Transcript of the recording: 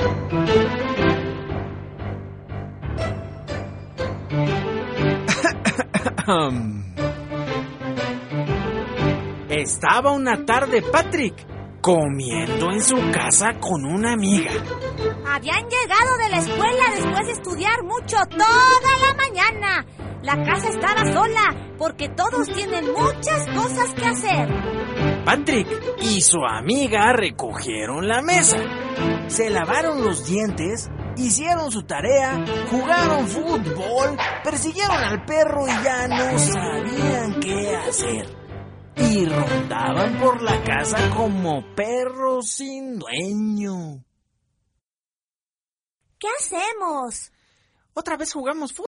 Estaba una tarde Patrick comiendo en su casa con una amiga. Habían llegado de la escuela después de estudiar mucho toda la mañana. La casa estaba sola porque todos tienen muchas cosas que hacer. Patrick y su amiga recogieron la mesa, se lavaron los dientes, hicieron su tarea, jugaron fútbol, persiguieron al perro y ya no sabían qué hacer. Y rondaban por la casa como perros sin dueño. ¿Qué hacemos? Otra vez jugamos fútbol.